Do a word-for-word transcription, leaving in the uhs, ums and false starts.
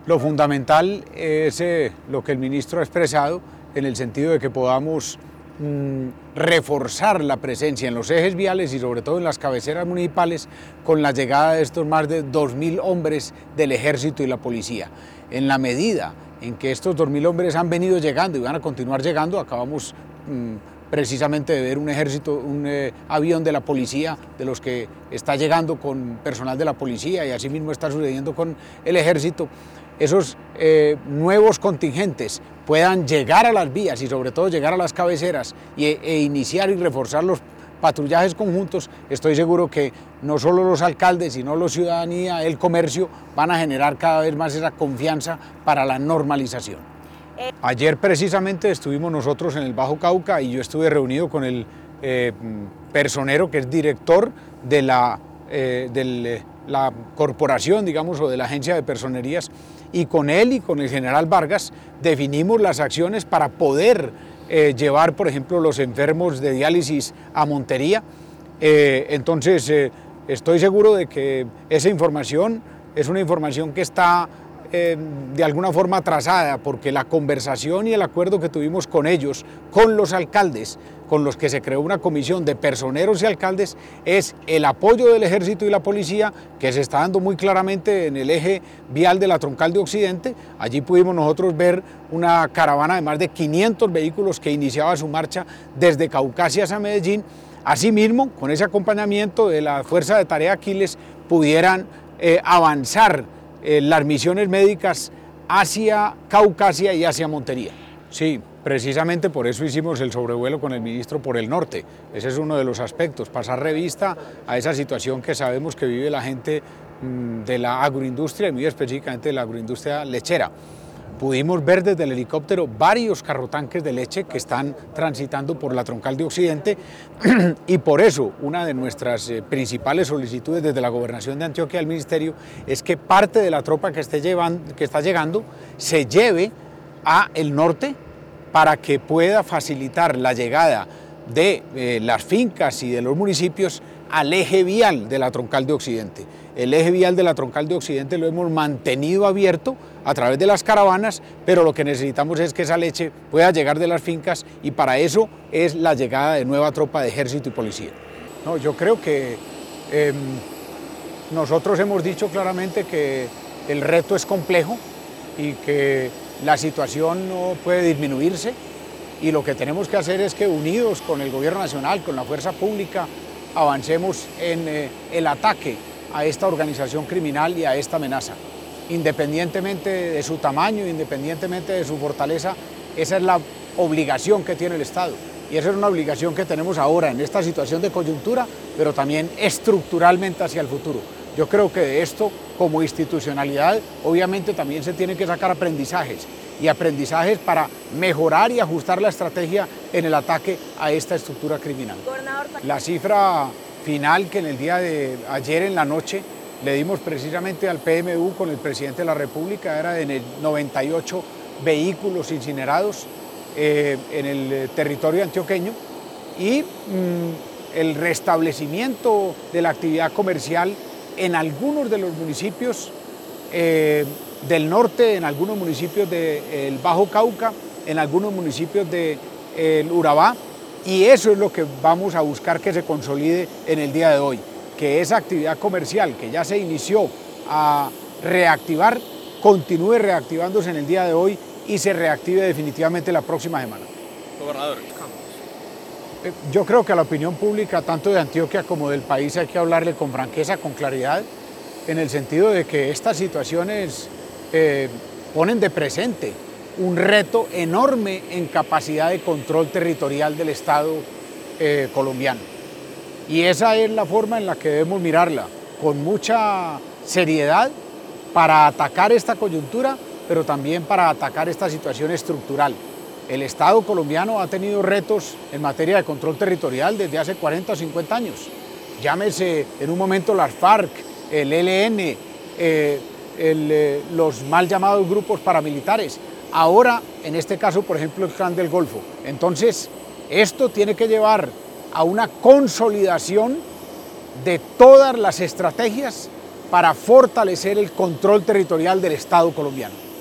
Lo fundamental es eh, lo que el ministro ha expresado en el sentido de que podamos mmm, reforzar la presencia en los ejes viales y sobre todo en las cabeceras municipales con la llegada de estos más de dos mil hombres del ejército y la policía. En la medida en que estos dos mil hombres han venido llegando y van a continuar llegando, acabamos mmm, precisamente de ver un ejército, un eh, avión de la policía, de los que está llegando con personal de la policía y así mismo está sucediendo con el ejército, esos eh, nuevos contingentes puedan llegar a las vías y sobre todo llegar a las cabeceras y, e iniciar y reforzar los patrullajes conjuntos, estoy seguro que no solo los alcaldes, sino la ciudadanía, el comercio, van a generar cada vez más esa confianza para la normalización. Ayer precisamente estuvimos nosotros en el Bajo Cauca y yo estuve reunido con el eh, personero que es director de la, eh, del, la corporación, digamos, o de la agencia de personerías, y con él y con el general Vargas definimos las acciones para poder eh, llevar, por ejemplo, los enfermos de diálisis a Montería. Eh, entonces, eh, estoy seguro de que esa información es una información que está Eh, de alguna forma atrasada, porque la conversación y el acuerdo que tuvimos con ellos, con los alcaldes, con los que se creó una comisión de personeros y alcaldes, es el apoyo del ejército y la policía, que se está dando muy claramente en el eje vial de la Troncal de Occidente. Allí pudimos nosotros ver una caravana de más de quinientos vehículos que iniciaba su marcha desde Caucasia a Medellín. Asimismo, con ese acompañamiento de la Fuerza de Tarea Aquiles, pudieran eh, avanzar Eh, las misiones médicas hacia Caucasia y hacia Montería. Sí, precisamente por eso hicimos el sobrevuelo con el ministro por el norte. Ese es uno de los aspectos, pasar revista a esa situación que sabemos que vive la gente mmm, de la agroindustria y muy específicamente de la agroindustria lechera. Pudimos ver desde el helicóptero varios carrotanques de leche que están transitando por la Troncal de Occidente y por eso una de nuestras eh, principales solicitudes desde la Gobernación de Antioquia al Ministerio es que parte de la tropa que, esté llevando, que está llegando se lleve a el norte para que pueda facilitar la llegada de eh, las fincas y de los municipios al eje vial de la Troncal de Occidente. El eje vial de la Troncal de Occidente lo hemos mantenido abierto a través de las caravanas, pero lo que necesitamos es que esa leche pueda llegar de las fincas y para eso es la llegada de nueva tropa de ejército y policía. No, yo creo que eh, nosotros hemos dicho claramente que el reto es complejo y que la situación no puede disminuirse y lo que tenemos que hacer es que unidos con el gobierno nacional, con la fuerza pública, avancemos en eh, el ataque a esta organización criminal y a esta amenaza. Independientemente de su tamaño, independientemente de su fortaleza, esa es la obligación que tiene el Estado. Y esa es una obligación que tenemos ahora en esta situación de coyuntura, pero también estructuralmente hacia el futuro. Yo creo que de esto, como institucionalidad, obviamente también se tienen que sacar aprendizajes, y aprendizajes para mejorar y ajustar la estrategia en el ataque a esta estructura criminal. La cifra final que en el día de ayer en la noche le dimos precisamente al P M U con el presidente de la República era de noventa y ocho vehículos incinerados eh, en el territorio antioqueño y mmm, el restablecimiento de la actividad comercial en algunos de los municipios eh, del norte, en algunos municipios del Bajo Cauca, en algunos municipios del de, Urabá, y eso es lo que vamos a buscar que se consolide en el día de hoy, que esa actividad comercial que ya se inició a reactivar, continúe reactivándose en el día de hoy y se reactive definitivamente la próxima semana. Gobernador. Yo creo que a la opinión pública, tanto de Antioquia como del país, hay que hablarle con franqueza, con claridad, en el sentido de que estas situaciones eh, ponen de presente un reto enorme en capacidad de control territorial del Estado eh, colombiano. Y esa es la forma en la que debemos mirarla, con mucha seriedad para atacar esta coyuntura, pero también para atacar esta situación estructural. El Estado colombiano ha tenido retos en materia de control territorial desde hace cuarenta o cincuenta años. Llámese en un momento las FARC, el E L N, eh, el, eh, los mal llamados grupos paramilitares. Ahora, en este caso, por ejemplo, el Clan del Golfo. Entonces, esto tiene que llevar a una consolidación de todas las estrategias para fortalecer el control territorial del Estado colombiano.